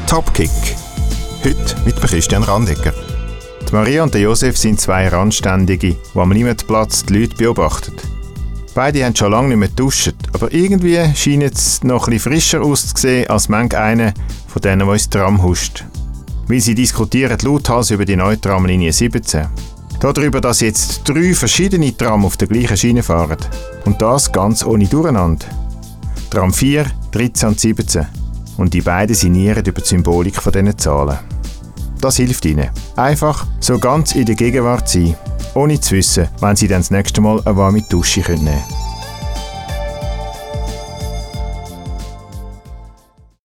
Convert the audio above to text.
Topkick. Heute mit Christian Randegger. Die Maria und der Josef sind zwei Randständige, die am Limmatplatz die Leute beobachten. Beide haben schon lange nicht mehr geduscht, aber irgendwie scheinen sie noch ein bisschen frischer auszusehen als manch einer von denen, der ins Tram huscht. Weil sie diskutieren lauthals über die neue Tramlinie 17. Darüber, dass jetzt 3 verschiedene Tram auf der gleichen Schiene fahren. Und das ganz ohne Durcheinander. Tram 4, 13 und 17. Und die beiden sinnieren über die Symbolik von diesen Zahlen. Das hilft ihnen. Einfach so ganz in der Gegenwart sein, ohne zu wissen, wann sie dann das nächste Mal eine warme Dusche nehmen können.